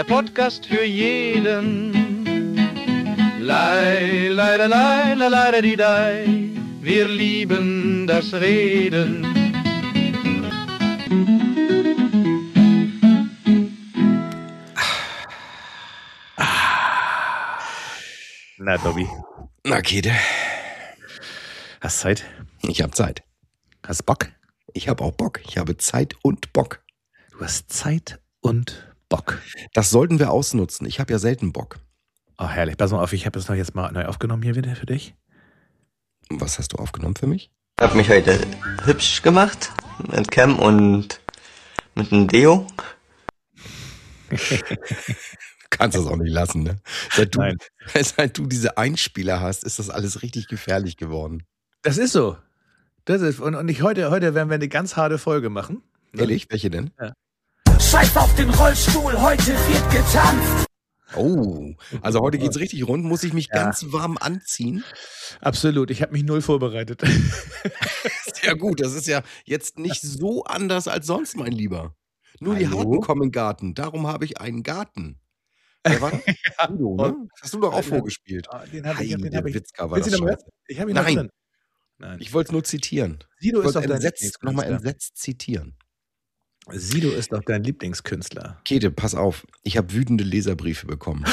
der Podcast für jeden. Lei, leider, leider, leider, die Dei. Wir lieben das Reden. Na, Dobby. Na, Käthe. Hast Zeit? Ich habe Zeit. Hast Bock? Ich habe auch Bock. Ich habe Zeit und Bock. Du hast Zeit und Bock. Das sollten wir ausnutzen. Ich habe ja selten Bock. Oh, herrlich. Pass mal auf, ich habe das noch jetzt mal neu aufgenommen hier wieder für dich. Was hast du aufgenommen für mich? Ich habe mich heute hübsch gemacht mit Cam und mit einem Deo. Kannst das auch nicht lassen, ne? Seit du diese Einspieler hast, ist das alles richtig gefährlich geworden. Das ist so. Und heute werden wir eine ganz harte Folge machen. Ne? Ehrlich? Welche denn? Ja. Scheiß auf den Rollstuhl, heute wird getanzt. Oh, also heute geht's richtig rund. Muss ich mich ganz warm anziehen? Absolut, ich habe mich null vorbereitet. Sehr gut, das ist ja jetzt nicht so anders als sonst, mein Lieber. Nur die Hallo? Harten kommen in den Garten. Darum habe ich einen Garten. Wer war das? Udo, ne? Das hast du doch auch vorgespielt. Den hab ich. Der Witzka war Willst das du noch scheiße. hören? Ich habe ihn noch Nein. drin. Nein. Ich wollte es nur zitieren. Sido Ich ist doch wollte dein nochmal Lieblingskünstler. entsetzt zitieren. Sido ist doch dein Lieblingskünstler. Käthe, pass auf. Ich habe wütende Leserbriefe bekommen.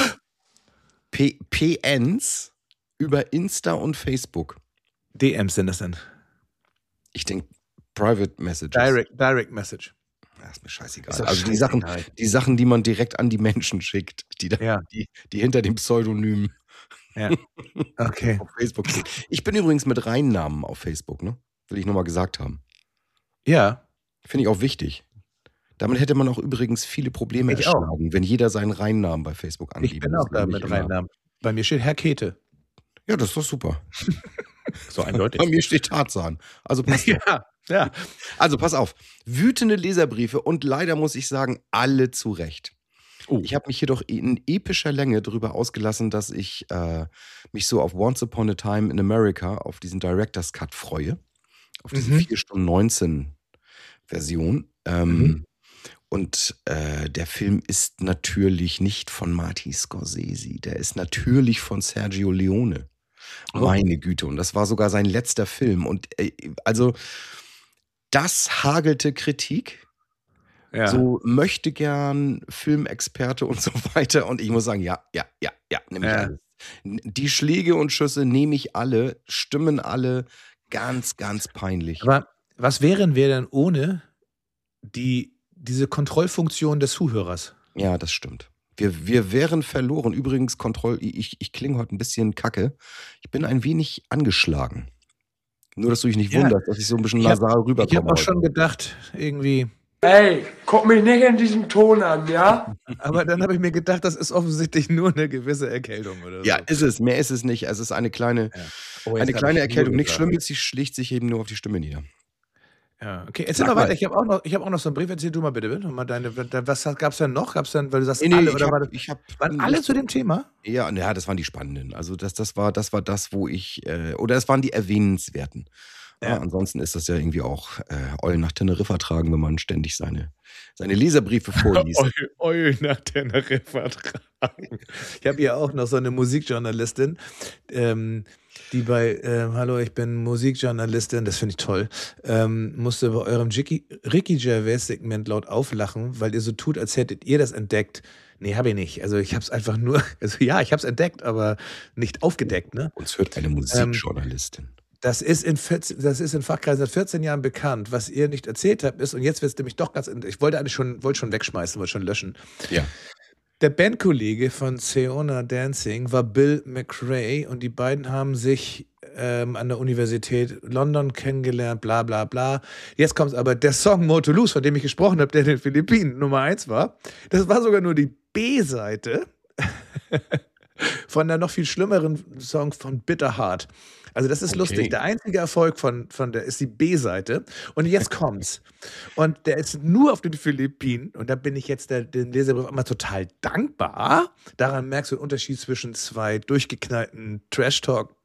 PNs über Insta und Facebook. DMs sind das denn? Ich denke, Private Messages. Direct Message. Ja, ist mir scheißegal. Ist doch Also scheißegal. die Sachen, die man direkt an die Menschen schickt, die hinter dem Pseudonym Ja. Okay. auf Facebook sind. Ich bin übrigens mit Reinnamen auf Facebook, ne? Will ich nochmal gesagt haben. Ja. Finde ich auch wichtig. Damit hätte man auch übrigens viele Probleme Ich auch. erschlagen, wenn jeder seinen Reinnamen bei Facebook angeben Ich bin auch da mit Reinnamen. Bei mir steht Herr Käthe. Ja, das ist doch super. So eindeutig. Bei mir steht Tarzan. Also passt auf. Ja. Also pass auf. Wütende Leserbriefe und leider muss ich sagen, alle zu Recht. Oh. Ich habe mich jedoch in epischer Länge darüber ausgelassen, dass ich mich so auf Once Upon a Time in America, auf diesen Director's Cut freue. Auf diese 4 Stunden 19 Version. Und der Film ist natürlich nicht von Martin Scorsese. Der ist natürlich von Sergio Leone. Oh. Meine Güte. Und das war sogar sein letzter Film. Und also das hagelte Kritik. Ja. So möchte gern Filmexperte und so weiter. Und ich muss sagen, ja, nehme ich alles. Die Schläge und Schüsse nehme ich alle, stimmen alle. Ganz, ganz peinlich. Aber was wären wir denn ohne diese Kontrollfunktion des Zuhörers? Ja, das stimmt. Wir wären verloren. Übrigens, ich klinge heute ein bisschen kacke. Ich bin ein wenig angeschlagen. Nur, dass du dich nicht wunderst, dass ich so ein bisschen nasal rüberkomme. Ich habe auch heute. schon gedacht, irgendwie. Ey, guck mich nicht in diesem Ton an, ja? Aber dann habe ich mir gedacht, das ist offensichtlich nur eine gewisse Erkältung oder so. Ja, ist es. Mehr ist es nicht. Es ist eine kleine, Oh, jetzt eine hab kleine ich Erkältung. nur Nichts gesagt. Schlimmes, sie schlägt sich eben nur auf die Stimme nieder. Ja, okay. Erzähl Sag mal weiter. mal. Ich habe auch noch so einen Brief. Erzähl du mal bitte. Mal was gab's denn noch? Gab's denn, weil du sagst, Nee, alle ich oder waren alle zu dem Thema? Ja, das waren die spannenden. Also das war das, wo ich, oder das waren die erwähnenswerten. Ja. Ja, ansonsten ist das ja irgendwie auch Eulen nach Teneriffa tragen, wenn man ständig seine Leserbriefe vorliest. Eul nach Teneriffa tragen. Ich habe hier auch noch so eine Musikjournalistin, die bei Hallo, ich bin Musikjournalistin, das finde ich toll, musste bei eurem Ricky Gervais-Segment laut auflachen, weil ihr so tut, als hättet ihr das entdeckt. Nee, habe ich nicht. Also ich habe es einfach nur, ich habe es entdeckt, aber nicht aufgedeckt, ne? Uns hört eine Musikjournalistin. Das ist in Fachkreisen seit 14 Jahren bekannt. Was ihr nicht erzählt habt, ist, und jetzt wird es nämlich doch ich wollte schon wegschmeißen, wollte schon löschen. Ja. Der Bandkollege von Seona Dancing war Bill McRae und die beiden haben sich an der Universität London kennengelernt, bla bla bla. Jetzt kommt aber der Song More to Lose, von dem ich gesprochen habe, der in den Philippinen Nummer 1 war. Das war sogar nur die B-Seite von der noch viel schlimmeren Song von Bitter Heart. Also das ist lustig. Der einzige Erfolg von der ist die B-Seite. Und jetzt kommt's. Und der ist nur auf den Philippinen. Und da bin ich jetzt den Leserbrief immer total dankbar. Daran merkst du den Unterschied zwischen zwei durchgeknallten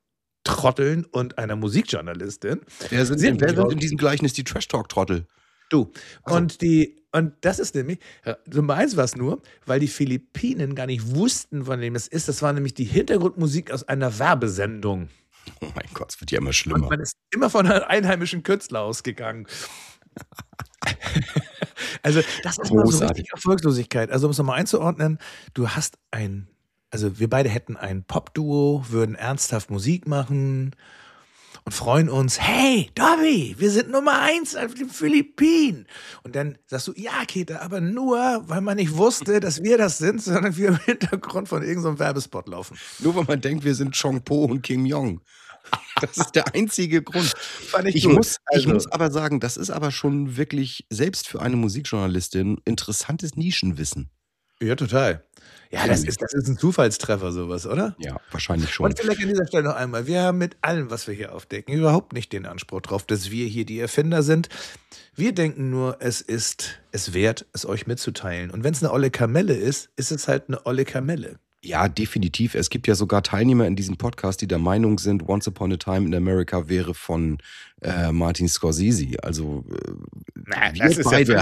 Trash-Talk-Trotteln und einer Musikjournalistin. Wer sind in diesem Gleichnis die Trash-Talk-Trottel? Du. Ach so. Und das ist nämlich, Nummer 1 war es nur, weil die Philippinen gar nicht wussten, von wem es ist. Das war nämlich die Hintergrundmusik aus einer Werbesendung. Oh mein Gott, es wird ja immer Und schlimmer. man ist immer von einem einheimischen Künstler ausgegangen. Also, das ist mal so Großartig. richtig Erfolgslosigkeit. Also, um es nochmal einzuordnen, also wir beide hätten ein Popduo, würden ernsthaft Musik machen und freuen uns, hey, Dobby, wir sind Nummer 1 auf den Philippinen. Und dann sagst du, ja, Kete, aber nur, weil man nicht wusste, dass wir das sind, sondern wir im Hintergrund von irgendeinem Werbespot laufen. Nur weil man denkt, wir sind Chong Po und Kim Jong. Das ist der einzige Grund. Fand Ich gut. muss Also, aber sagen, das ist aber schon wirklich, selbst für eine Musikjournalistin, interessantes Nischenwissen. ja, total. Ja, das ist ein Zufallstreffer, sowas, oder? Ja, wahrscheinlich schon. Und vielleicht an dieser Stelle noch einmal, wir haben mit allem, was wir hier aufdecken, überhaupt nicht den Anspruch drauf, dass wir hier die Erfinder sind. Wir denken nur, es ist es wert, es euch mitzuteilen. Und wenn es eine olle Kamelle ist es halt eine olle Kamelle. Ja, definitiv. Es gibt ja sogar Teilnehmer in diesem Podcast, die der Meinung sind, Once Upon a Time in America wäre von Martin Scorsese. Also wir beide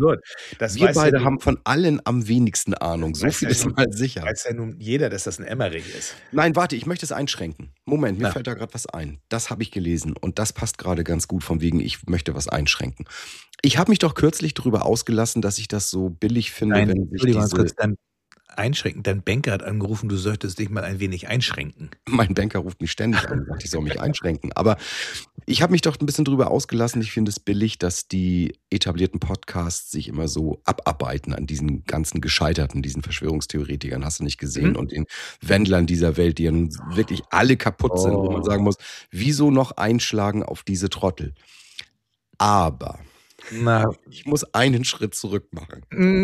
haben von allen am wenigsten Ahnung. So viel ist mal sicher. Weiß ja nun jeder, dass das ein Emmerich ist. Nein, warte, ich möchte es einschränken. Moment, mir fällt da gerade was ein. Das habe ich gelesen und das passt gerade ganz gut, von wegen, ich möchte was einschränken. Ich habe mich doch kürzlich darüber ausgelassen, dass ich das so billig finde, Nein, wenn sich Entschuldigung, kurz, dann einschränken. Dein Banker hat angerufen, du solltest dich mal ein wenig einschränken. Mein Banker ruft mich ständig an und sagt, ich soll mich einschränken. Aber ich habe mich doch ein bisschen drüber ausgelassen. Ich finde es billig, dass die etablierten Podcasts sich immer so abarbeiten an diesen ganzen Gescheiterten, diesen Verschwörungstheoretikern, hast du nicht gesehen, und den Wendlern dieser Welt, die ja nun wirklich alle kaputt sind, wo man sagen muss, wieso noch einschlagen auf diese Trottel? Aber ich muss einen Schritt zurück machen.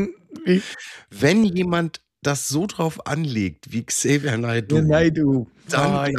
Wenn jemand das so drauf anlegt, wie Xavier Naidoo, dann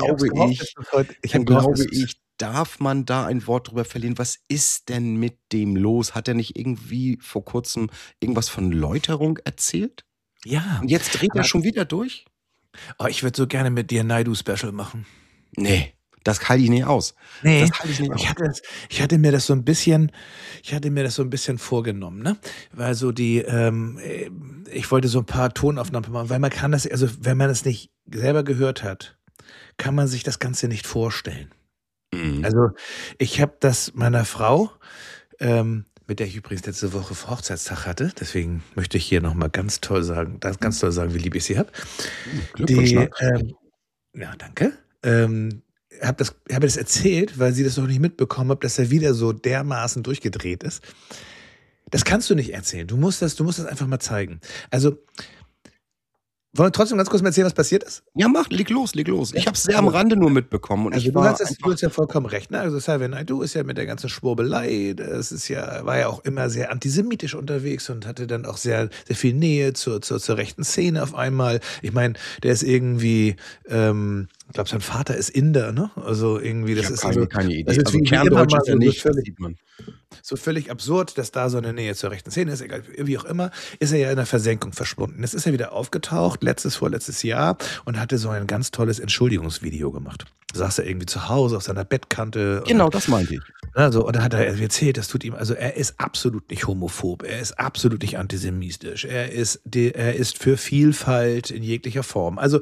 glaube ich, darf man da ein Wort drüber verlieren. Was ist denn mit dem los? Hat er nicht irgendwie vor kurzem irgendwas von Läuterung erzählt? Ja. Und jetzt dreht er schon wieder durch? Oh, ich würde so gerne mit dir ein Naidoo-Special machen. Nee, das halte ich nicht aus. Nee, das halte ich nicht aus. Ich hatte mir das so ein bisschen vorgenommen, ne? Weil so ich wollte so ein paar Tonaufnahmen machen, weil man kann das, also wenn man es nicht selber gehört hat, kann man sich das Ganze nicht vorstellen. Mhm. Also ich habe das meiner Frau, mit der ich übrigens letzte Woche Hochzeitstag hatte, deswegen möchte ich hier nochmal ganz toll sagen, wie lieb ich sie habe. Glückwunsch. Ja, danke. Habe das erzählt, weil sie das noch nicht mitbekommen hat, dass er wieder so dermaßen durchgedreht ist. Das kannst du nicht erzählen. Du musst das einfach mal zeigen. Also, wollen wir trotzdem ganz kurz mal erzählen, was passiert ist? Ja, leg los. Ich habe es sehr am Rande nur mitbekommen. Und Also ich du war hast ja vollkommen recht. Ne? Also Xavier Naidoo ist ja mit der ganzen Schwurbelei, war ja auch immer sehr antisemitisch unterwegs und hatte dann auch sehr, sehr viel Nähe zur rechten Szene auf einmal. Ich meine, der ist irgendwie, ich glaube, sein Vater ist Inder, ne? Also irgendwie, das ist keine Idee. Das ist Also wie Kerndeutsch immer ist er mal nicht, so das sieht man. so völlig absurd, dass da so eine Nähe zur rechten Szene ist, egal wie auch immer, ist er ja in der Versenkung verschwunden. Jetzt ist er wieder aufgetaucht, vorletztes Jahr, und hatte so ein ganz tolles Entschuldigungsvideo gemacht. Saß er irgendwie zu Hause auf seiner Bettkante. Genau, das meinte ich. Also, und da hat er erzählt, das tut ihm, also er ist absolut nicht homophob, er ist absolut nicht antisemitisch, er ist für Vielfalt in jeglicher Form. Also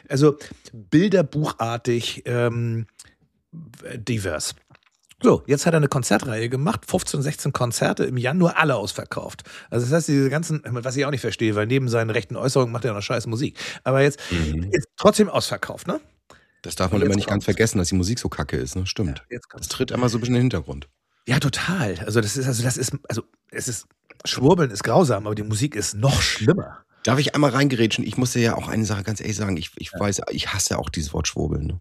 bilderbuchartig divers. So, jetzt hat er eine Konzertreihe gemacht, 15, 16 Konzerte im Januar, alle ausverkauft. Also das heißt, diese ganzen, was ich auch nicht verstehe, weil neben seinen rechten Äußerungen macht er noch scheiß Musik. Aber jetzt ist trotzdem ausverkauft, ne? Das darf man immer nicht ganz vergessen, dass die Musik so kacke ist, ne? Stimmt. Ja, Das tritt immer so ein bisschen in den Hintergrund. Ja, total. Also Schwurbeln ist grausam, aber die Musik ist noch schlimmer. Darf ich einmal reingerätschen? Ich muss dir ja auch eine Sache ganz ehrlich sagen. Ich weiß, ich hasse auch dieses Wort Schwurbeln, ne?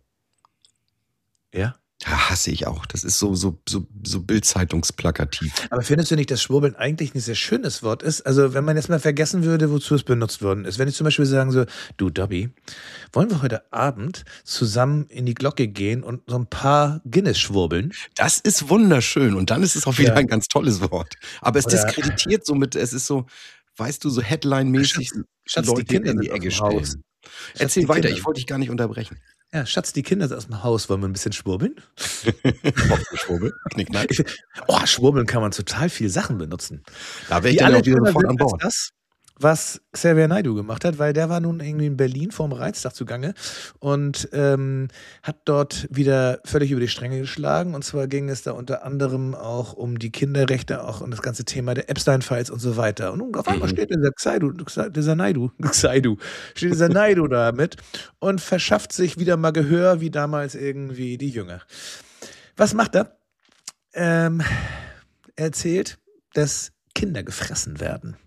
Ja? Ja, hasse ich auch. Das ist so Bild-Zeitungsplakativ. Aber findest du nicht, dass Schwurbeln eigentlich ein sehr schönes Wort ist? Also wenn man jetzt mal vergessen würde, wozu es benutzt worden ist. Wenn ich zum Beispiel sagen so, du Dobby, wollen wir heute Abend zusammen in die Glocke gehen und so ein paar Guinness schwurbeln? Das ist wunderschön. Und dann ist es auch wieder ein ganz tolles Wort. Aber es diskreditiert somit, es ist so, weißt du, so Headline-mäßig Schatz, Leute die Kinder in die sind Ecke auf dem Haus. stellen. Erzähl weiter, ich wollte dich gar nicht unterbrechen. Ja, Schatz, die Kinder sind aus dem Haus. Wollen wir ein bisschen schwurbeln? Schwurbel, knickknack. Schwurbeln kann man total viele Sachen benutzen. Da wäre ich Die dann alle auch wieder schöner sofort sind an Bord. als das, was Xavier Naidoo gemacht hat, weil der war nun irgendwie in Berlin vorm Reichstag zugange und hat dort wieder völlig über die Stränge geschlagen. Und zwar ging es da unter anderem auch um die Kinderrechte, auch um das ganze Thema der Epstein-Files und so weiter. Und auf einmal steht dieser Naidoo da mit und verschafft sich wieder mal Gehör, wie damals irgendwie die Jünger. Was macht er? Er erzählt, dass Kinder gefressen werden.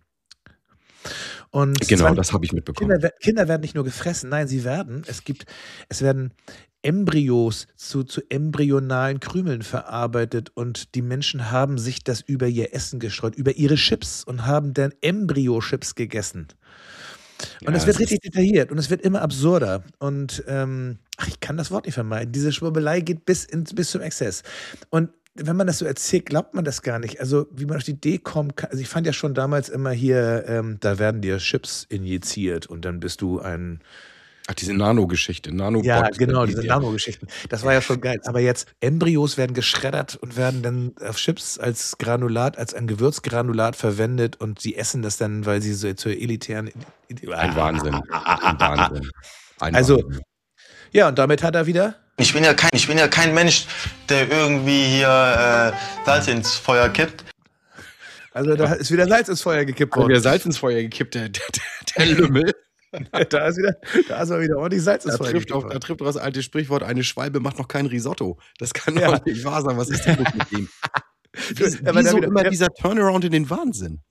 Und Genau, das habe ich mitbekommen. Kinder werden nicht nur gefressen, nein, es werden Embryos zu embryonalen Krümeln verarbeitet und die Menschen haben sich das über ihr Essen gestreut, über ihre Chips und haben dann Embryo-Chips gegessen. Und es wird richtig detailliert und es wird immer absurder. Und ich kann das Wort nicht vermeiden. Diese Schwurbelei geht bis zum Exzess. Und wenn man das so erzählt, glaubt man das gar nicht. Also wie man auf die Idee kommen kann. Also ich fand ja schon damals immer hier, da werden dir Chips injiziert und dann bist du ein... Ach, diese Nano-Geschichte. Ja, genau, diese Nano-Geschichten. Das war ja schon geil. Aber jetzt, Embryos werden geschreddert und werden dann auf Chips als Granulat, als ein Gewürzgranulat verwendet und sie essen das dann, weil sie so zur elitären... Ein Wahnsinn. Ein Wahnsinn. Wahnsinn. Ja, und damit hat er wieder... Ich bin ja kein Mensch, der irgendwie hier Salz ins Feuer kippt. Also da ist wieder Salz ins Feuer gekippt worden. Wieder Salz ins Feuer gekippt, der Lümmel. Da ist wieder ordentlich Salz ins Feuer gekippt worden. Da trifft das alte Sprichwort, eine Schwalbe macht noch kein Risotto. Das kann doch nicht wahr sein. Was ist denn los mit ihm? Wieso immer dieser Turnaround in den Wahnsinn?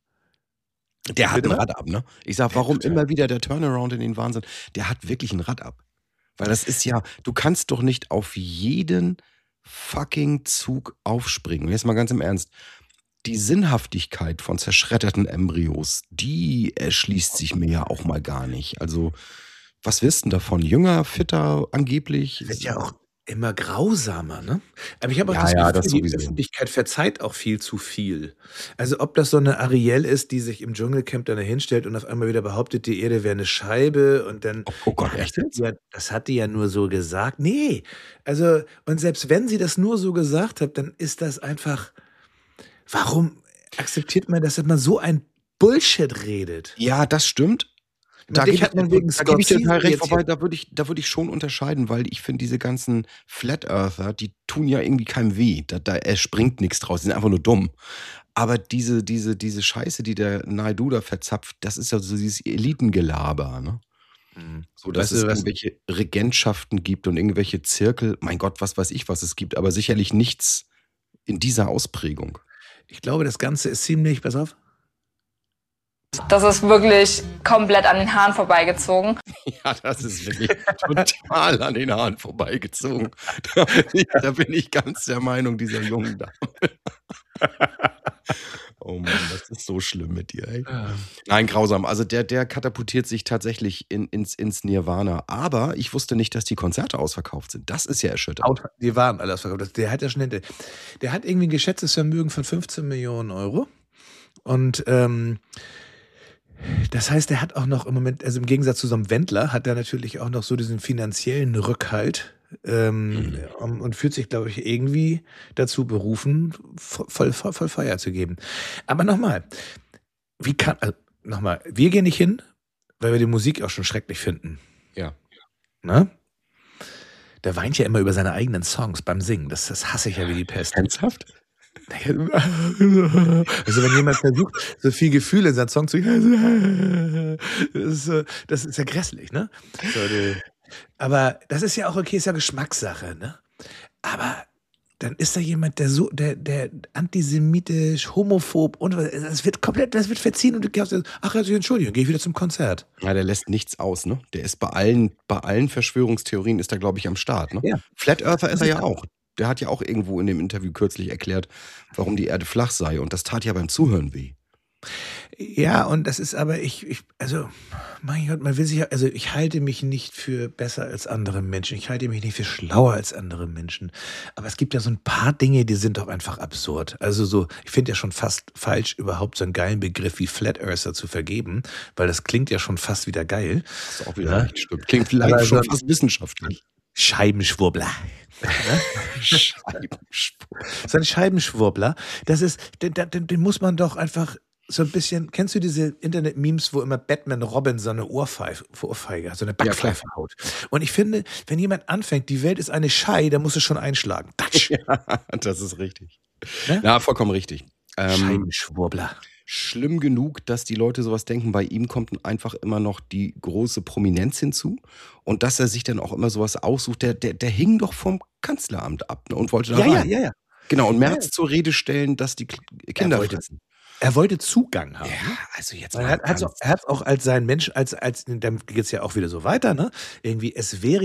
Der hat ein Rad ab, ne? Ich sag, warum immer wieder der Turnaround in den Wahnsinn? Der hat wirklich ein Rad ab. Weil das ist ja, du kannst doch nicht auf jeden fucking Zug aufspringen. Jetzt mal ganz im Ernst. Die Sinnhaftigkeit von zerschredderten Embryos, die erschließt sich mir ja auch mal gar nicht. Also, was wirst denn davon? Jünger, fitter, angeblich? Wird ja auch immer grausamer, ne? Aber ich habe auch das Gefühl, die Öffentlichkeit verzeiht auch viel zu viel. Also ob das so eine Ariel ist, die sich im Dschungelcamp dann hinstellt und auf einmal wieder behauptet, die Erde wäre eine Scheibe und dann... Oh Gott, echt jetzt? Ja, das hat die ja nur so gesagt. Nee, also und selbst wenn sie das nur so gesagt hat, dann ist das einfach... Warum akzeptiert man, dass man so ein Bullshit redet? Ja, das stimmt. Da gebe ich dir total recht, wobei da würde ich schon unterscheiden, weil ich finde, diese ganzen Flat Earther, die tun ja irgendwie keinem weh. Da springt nichts draus, die sind einfach nur dumm. Aber diese Scheiße, die der Naidoo da verzapft, das ist ja so dieses Elitengelaber, ne? So, dass es irgendwelche Regentschaften gibt und irgendwelche Zirkel. Mein Gott, was weiß ich, was es gibt, aber sicherlich nichts in dieser Ausprägung. Ich glaube, das Ganze ist ziemlich, pass auf. Das ist wirklich komplett an den Haaren vorbeigezogen. Ja, das ist wirklich total an den Haaren vorbeigezogen. Da bin ich ganz der Meinung dieser jungen Dame. Oh Mann, das ist so schlimm mit dir, ey. Nein, grausam. Also der katapultiert sich tatsächlich ins Nirvana. Aber ich wusste nicht, dass die Konzerte ausverkauft sind. Das ist ja erschütternd. Die waren alle ausverkauft. Der hat irgendwie ein geschätztes Vermögen von 15 Millionen Euro. Und das heißt, er hat auch noch im Moment, also im Gegensatz zu so einem Wendler, hat er natürlich auch noch so diesen finanziellen Rückhalt und fühlt sich, glaube ich, irgendwie dazu berufen, voll Feuer zu geben. Aber nochmal, wir gehen nicht hin, weil wir die Musik auch schon schrecklich finden. Ja. Ne? Der weint ja immer über seine eigenen Songs beim Singen. Das hasse ich ja wie die Pest. Ernsthaft? Also wenn jemand versucht, so viel Gefühl in seinen Song zu das ist ja grässlich, ne? Aber das ist ja auch okay, ist ja Geschmackssache, ne? Aber dann ist da jemand, der antisemitisch, homophob und das wird verziehen und du gehst, ach, also Entschuldigung, gehe ich wieder zum Konzert. Ja, der lässt nichts aus, ne? Der ist bei allen Verschwörungstheorien ist er, glaube ich, am Start, ne? Ja. Flat Earther ist er ja auch. Der hat ja auch irgendwo in dem Interview kürzlich erklärt, warum die Erde flach sei. Und das tat ja beim Zuhören weh. Ja, und das ist aber, also, mein Gott, man will sich, also ich halte mich nicht für besser als andere Menschen. Ich halte mich nicht für schlauer als andere Menschen. Aber es gibt ja so ein paar Dinge, die sind doch einfach absurd. Also so, ich finde ja schon fast falsch, überhaupt so einen geilen Begriff wie Flat Earther zu vergeben, weil das klingt ja schon fast wieder geil. Das ist auch wieder recht, stimmt. Klingt vielleicht schon fast wissenschaftlich. Scheibenschwurbler. Scheibenschwurbler. So ein Scheibenschwurbler, das ist, den muss man doch einfach so ein bisschen, kennst du diese Internet-Memes, wo immer Batman Robin so eine Ohrfeige, so eine Backpfeife haut? Und ich finde, wenn jemand anfängt, die Welt ist eine Schei, dann muss es schon einschlagen. Tatsch. Ja, das ist richtig. Ne? Ja, vollkommen richtig. Scheibenschwurbler. Schlimm genug, dass die Leute sowas denken. Bei ihm kommt einfach immer noch die große Prominenz hinzu. Und dass er sich dann auch immer sowas aussucht, der hing doch vom Kanzleramt ab, ne, und wollte da rein. Ja. Genau, und Merz zur Rede stellen, dass die Kinder fressen. Er wollte Zugang haben. Ja, also jetzt Er mal hat es auch als sein Mensch, dann geht es ja auch wieder so weiter, ne? Irgendwie, es wäre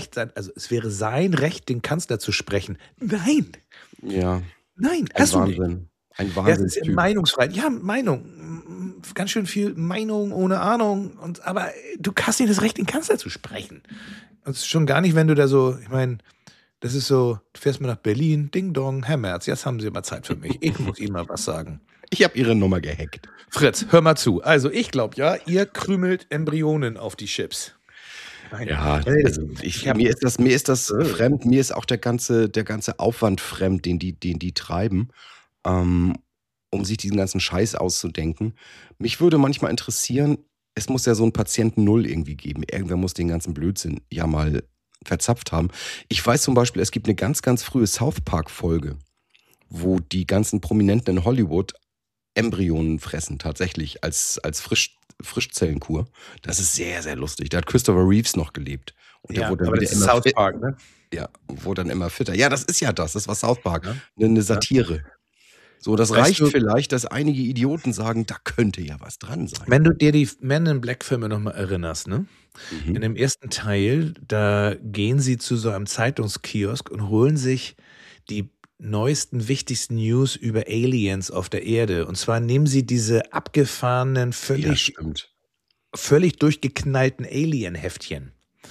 sein Recht, den Kanzler zu sprechen. Nein, Ja, nein, ein hast du nicht. Wahnsinn. Ein Ja, es ist ja Wahnsinnstyp. Meinungsfreiheit. Ja, Meinung. Ganz schön viel Meinung ohne Ahnung. Aber du hast nicht das Recht, den Kanzler zu sprechen. Und schon gar nicht, wenn du da so, ich meine, das ist so, du fährst mal nach Berlin, Ding Dong, Herr Merz, jetzt haben Sie mal Zeit für mich. Ich muss Ihnen mal was sagen. Ich habe ihre Nummer gehackt. Fritz, hör mal zu. Also ich glaube ja, ihr krümelt Embryonen auf die Chips. Nein. Ja, Hey, also mir ist das fremd, mir ist auch der ganze Aufwand fremd, den die treiben, um sich diesen ganzen Scheiß auszudenken. Mich würde manchmal interessieren, es muss ja so einen Patienten Null irgendwie geben. Irgendwer muss den ganzen Blödsinn ja mal verzapft haben. Ich weiß zum Beispiel, es gibt eine ganz, ganz frühe South Park-Folge, wo die ganzen Prominenten in Hollywood Embryonen fressen, tatsächlich, als Frischzellenkur. Das ist sehr, sehr lustig. Da hat Christopher Reeves noch gelebt. Und der wurde dann aber wieder das ist immer South Park, ne? Ja, wurde dann immer fitter. Ja, das ist ja das war South Park. Ja. Eine Satire. So, das Weißt reicht du- vielleicht, dass einige Idioten sagen, da könnte ja was dran sein. Wenn du dir die Men in Black Filme nochmal erinnerst, ne? Mhm. In dem ersten Teil, da gehen sie zu so einem Zeitungskiosk und holen sich die neuesten, wichtigsten News über Aliens auf der Erde. Und zwar nehmen sie diese abgefahrenen, Ja, stimmt. völlig durchgeknallten Alien-Heftchen.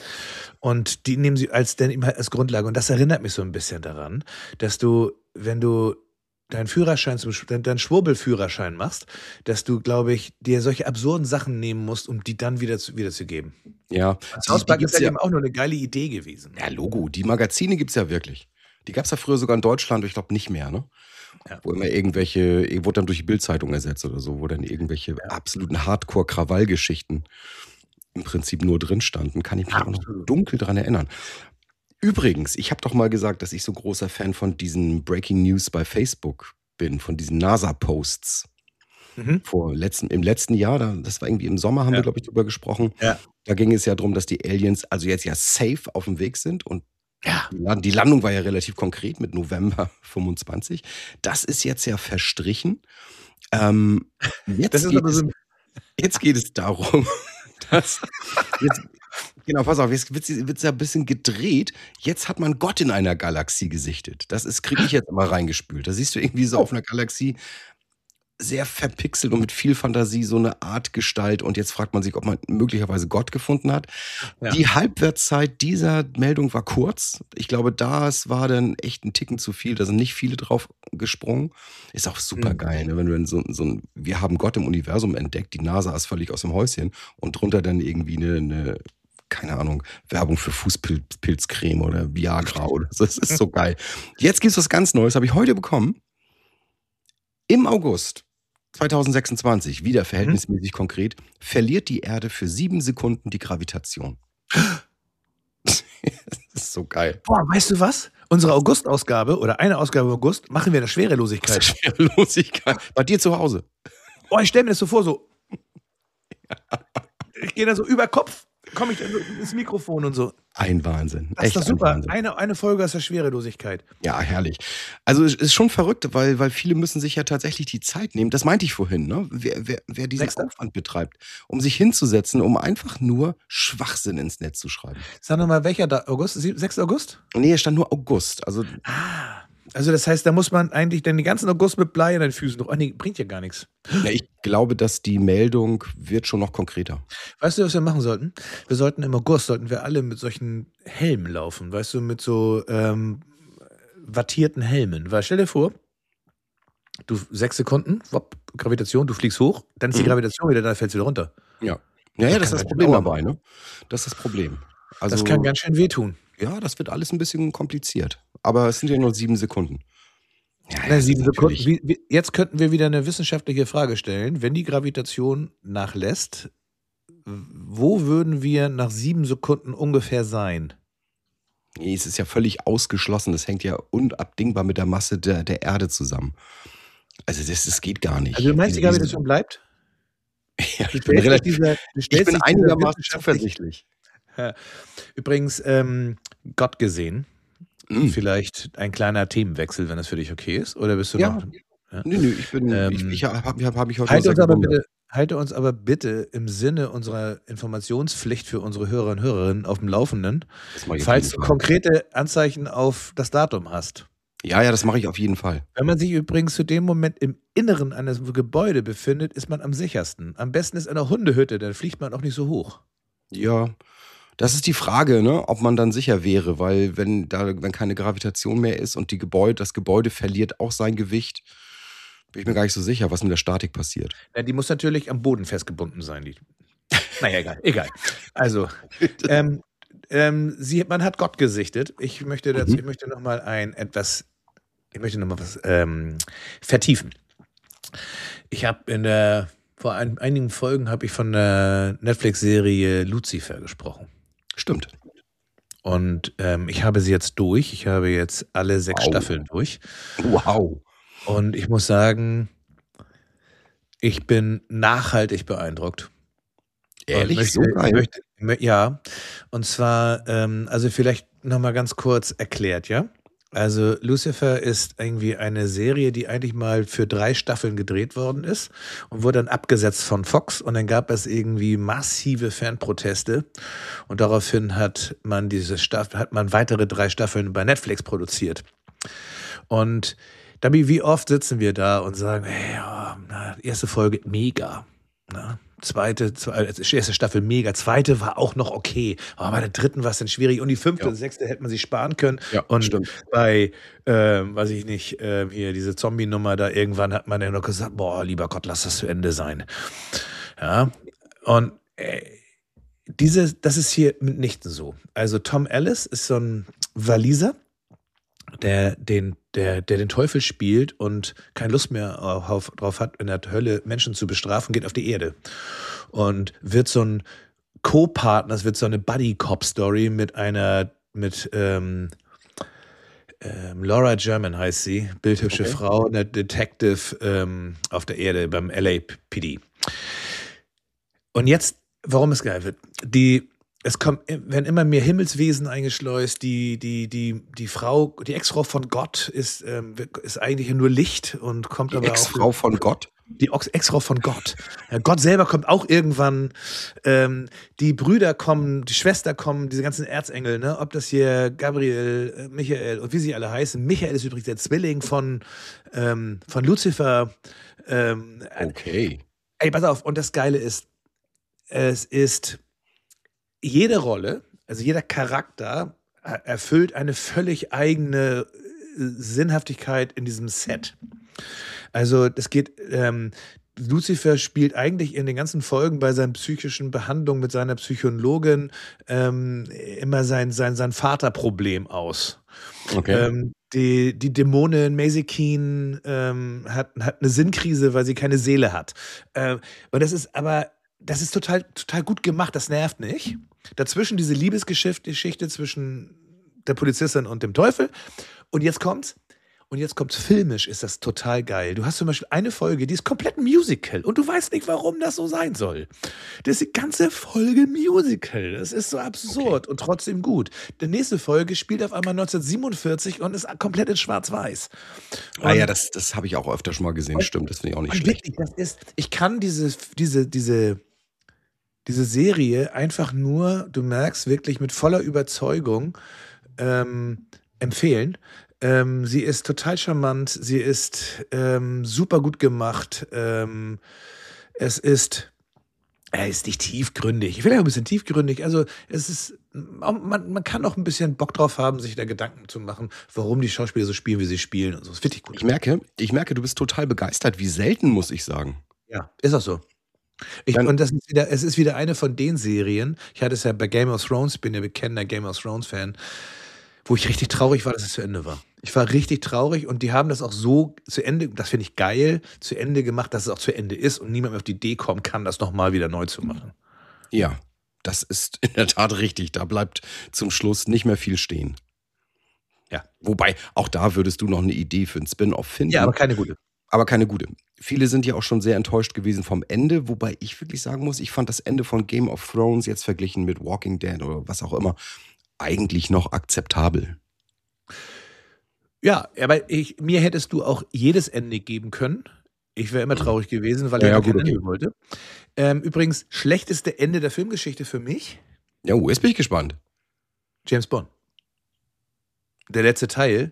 Und die nehmen sie als Grundlage. Und das erinnert mich so ein bisschen daran, dass du, wenn du deinen Führerschein, deinen Schwurbelführerschein machst, dass du, glaube ich, dir solche absurden Sachen nehmen musst, um die dann wiederzugeben. Ja, South Park gibt's ist ja ja, eben auch nur eine geile Idee gewesen. ja, Logo. Die Magazine gibt es ja wirklich. Die gab es ja früher sogar in Deutschland, ich glaube nicht mehr, ne? Ja. Wo immer wurde dann durch die Bildzeitung ersetzt oder so, wo dann irgendwelche absoluten Hardcore-Krawallgeschichten im Prinzip nur drin standen. Kann ich mich auch noch dunkel dran erinnern. Übrigens, ich habe doch mal gesagt, dass ich so großer Fan von diesen Breaking News bei Facebook bin, von diesen NASA-Posts. Mhm. Im letzten Jahr, das war irgendwie im Sommer, haben wir, glaube ich, drüber gesprochen. Ja. Da ging es ja darum, dass die Aliens also jetzt ja safe auf dem Weg sind und Ja. die Landung war ja relativ konkret mit November 25. Das ist jetzt ja verstrichen. Das ist aber so Jetzt geht es darum, dass genau, pass auf, jetzt wird's ja ein bisschen gedreht. Jetzt hat man Gott in einer Galaxie gesichtet. Kriege ich jetzt mal reingespült. Da siehst du irgendwie so auf einer Galaxie sehr verpixelt und mit viel Fantasie so eine Art Gestalt. Und jetzt fragt man sich, ob man möglicherweise Gott gefunden hat. Ja. Die Halbwertszeit dieser Meldung war kurz. Ich glaube, das war dann echt ein Ticken zu viel. Da sind nicht viele drauf gesprungen. Ist auch super geil, ne? Wenn du dann so ein wir haben Gott im Universum entdeckt. Die NASA ist völlig aus dem Häuschen. Und drunter dann irgendwie eine keine Ahnung, Werbung für Fußpilzcreme oder Viagra oder so. Das ist so geil. Jetzt gibt es was ganz Neues, habe ich heute bekommen. Im August 2026, wieder verhältnismäßig konkret, verliert die Erde für 7 Sekunden die Gravitation. Das ist so geil. Boah, weißt du was? Unsere August-Ausgabe oder eine Ausgabe im August machen wir eine Schwerelosigkeit. Schwerelosigkeit. Bei dir zu Hause. Oh, ich stelle mir das so vor, so. Ich gehe da so über Kopf, komme ich dann so ins Mikrofon und so. Ein Wahnsinn. Das ist doch Echt super. ein Wahnsinn. Eine Folge aus der Schwerelosigkeit. Ja, herrlich. Also es ist schon verrückt, weil viele müssen sich ja tatsächlich die Zeit nehmen. Das meinte ich vorhin, ne? Wer diesen Aufwand betreibt, um sich hinzusetzen, um einfach nur Schwachsinn ins Netz zu schreiben. Sag nochmal, welcher da? August? 6. August? Nee, es stand nur August. Also Also das heißt, da muss man eigentlich dann den ganzen August mit Blei in den Füßen noch. Ach nee, bringt ja gar nichts. Ja, ich glaube, dass die Meldung wird schon noch konkreter. Weißt du, was wir machen sollten? Wir sollten im August, alle mit solchen Helmen laufen, weißt du, mit so wattierten Helmen. Weil stell dir vor, du 6 Sekunden, wopp, Gravitation, du fliegst hoch, dann ist die Gravitation wieder, dann fällst du wieder runter. Ja. Ja, das ist das Problem dabei, ne? Das ist das Problem. Also, Das kann ganz schön wehtun. ja, das wird alles ein bisschen kompliziert. Aber es sind ja nur 7 Sekunden. Ja, Na, das 7 ist Sekunden. natürlich- Jetzt könnten wir wieder eine wissenschaftliche Frage stellen. Wenn die Gravitation nachlässt, wo würden wir nach 7 Sekunden ungefähr sein? Nee, es ist ja völlig ausgeschlossen. Das hängt ja unabdingbar mit der Masse der Erde zusammen. Also das geht gar nicht. Also du meinst, die Diese- Gravitation bleibt? Ja, Du ich bin, stellst relativ, dich dieser- du ich stellst bin dich dieser einigermaßen wissenschaftlich- zuversichtlich. Übrigens, Gott gesehen, Mhm. vielleicht ein kleiner Themenwechsel, wenn das für dich okay ist. Oder bist du Ja. noch... Ja. Nö, ich bin, Ähm, ich habe mich heute Halte sehr uns, aber gewundert. bitte im Sinne unserer Informationspflicht für unsere Hörer und Hörerinnen auf dem Laufenden, Das mache ich auf falls jeden du Fall. konkrete Anzeichen auf das Datum hast. Ja, das mache ich auf jeden Fall. Wenn man sich übrigens zu dem Moment im Inneren eines Gebäudes befindet, ist man am sichersten. Am besten ist in einer Hundehütte, dann fliegt man auch nicht so hoch. Ja, das ist die Frage, ne, ob man dann sicher wäre, weil wenn keine Gravitation mehr ist und das Gebäude verliert auch sein Gewicht, bin ich mir gar nicht so sicher, was mit der Statik passiert. Ja, die muss natürlich am Boden festgebunden sein. Naja, egal. Also, man hat Gott gesichtet. Ich möchte noch mal was vertiefen. Ich habe vor einigen Folgen habe ich von der Netflix-Serie Lucifer gesprochen. Stimmt. Und ich habe sie jetzt durch. Ich habe jetzt alle 6 Wow. Staffeln durch. Wow. Und ich muss sagen, ich bin nachhaltig beeindruckt. Ehrlich? So geil? Ja, und zwar, also vielleicht nochmal ganz kurz erklärt, ja? Also Lucifer ist irgendwie eine Serie, die eigentlich mal für 3 Staffeln gedreht worden ist und wurde dann abgesetzt von Fox und dann gab es irgendwie massive Fanproteste und daraufhin hat man weitere 3 Staffeln bei Netflix produziert. Und Dabi, wie oft sitzen wir da und sagen, hey, ja, erste Folge mega, na? Erste Staffel mega, zweite war auch noch okay, aber bei der dritten war es dann schwierig und die 5. und 6. hätte man sich sparen können. Ja, und stimmt. bei, weiß ich nicht, hier diese Zombie-Nummer da, irgendwann hat man ja noch gesagt, boah, lieber Gott, lass das zu Ende sein. Ja, und das ist hier mitnichten so. Also Tom Ellis ist so ein Waliser, der den Teufel spielt und keine Lust mehr drauf hat, in der Hölle Menschen zu bestrafen, geht auf die Erde. Und wird so ein Co-Partner, es wird so eine Buddy-Cop-Story mit Laura German heißt sie, bildhübsche Frau, eine Detective auf der Erde beim LAPD. Und jetzt, warum es geil wird, werden immer mehr Himmelswesen eingeschleust. Die Frau, die Ex-Frau von Gott ist eigentlich nur Licht und kommt Die aber Ex-Frau auch. von Gott? Die Ex-Frau von Gott. Ja, Gott selber kommt auch irgendwann. Die Brüder kommen, die Schwester kommen, diese ganzen Erzengel, ne? Ob das hier Gabriel, Michael und wie sie alle heißen. Michael ist übrigens der Zwilling von Lucifer. Okay. Ey, pass auf. Und das Geile ist, es ist jede Rolle, also jeder Charakter erfüllt eine völlig eigene Sinnhaftigkeit in diesem Set. Also das geht, Lucifer spielt eigentlich in den ganzen Folgen bei seinen psychischen Behandlungen mit seiner Psychologin immer sein Vaterproblem aus. Okay. Die Dämonin Maisie Keen hat eine Sinnkrise, weil sie keine Seele hat. Und das ist total gut gemacht, das nervt nicht. Dazwischen diese Liebesgeschichte zwischen der Polizistin und dem Teufel. Und jetzt kommt's filmisch, ist das total geil. Du hast zum Beispiel eine Folge, die ist komplett ein Musical und du weißt nicht, warum das so sein soll. Das ist die ganze Folge Musical. Das ist so absurd und trotzdem gut. Die nächste Folge spielt auf einmal 1947 und ist komplett in Schwarz-Weiß. Ja, das habe ich auch öfter schon mal gesehen. Stimmt, das finde ich auch nicht Und schlecht. wirklich, ich kann diese Serie einfach nur, du merkst, wirklich mit voller Überzeugung empfehlen. Sie ist total charmant, sie ist super gut gemacht. Es ist, er ist nicht tiefgründig. Ich will ja ein bisschen tiefgründig. Also es ist, man kann auch ein bisschen Bock drauf haben, sich da Gedanken zu machen, warum die Schauspieler so spielen, wie sie spielen und so. Das finde ich gut. Ich merke, du bist total begeistert. Wie selten, muss ich sagen. Ja, ist auch so. Und es ist wieder eine von den Serien, ich hatte es ja bei Game of Thrones, ich bin ja bekennender Game of Thrones-Fan, wo ich richtig traurig war, dass es zu Ende war. Ich war richtig traurig und die haben das auch so zu Ende, das finde ich geil, zu Ende gemacht, dass es auch zu Ende ist und niemand mehr auf die Idee kommen kann, das nochmal wieder neu zu machen. Ja, das ist in der Tat richtig. Da bleibt zum Schluss nicht mehr viel stehen. Ja. Wobei, auch da würdest du noch eine Idee für einen Spin-off finden. Ja, aber keine gute. Aber keine gute. Viele sind ja auch schon sehr enttäuscht gewesen vom Ende, wobei ich wirklich sagen muss, ich fand das Ende von Game of Thrones jetzt verglichen mit Walking Dead oder was auch immer eigentlich noch akzeptabel. Ja, aber mir hättest du auch jedes Ende geben können. Ich wäre immer traurig gewesen, weil Ja, er gut, kein Ende okay. wollte. Übrigens, schlechteste Ende der Filmgeschichte für mich, Ja, jetzt bin ich gespannt. James Bond. Der letzte Teil.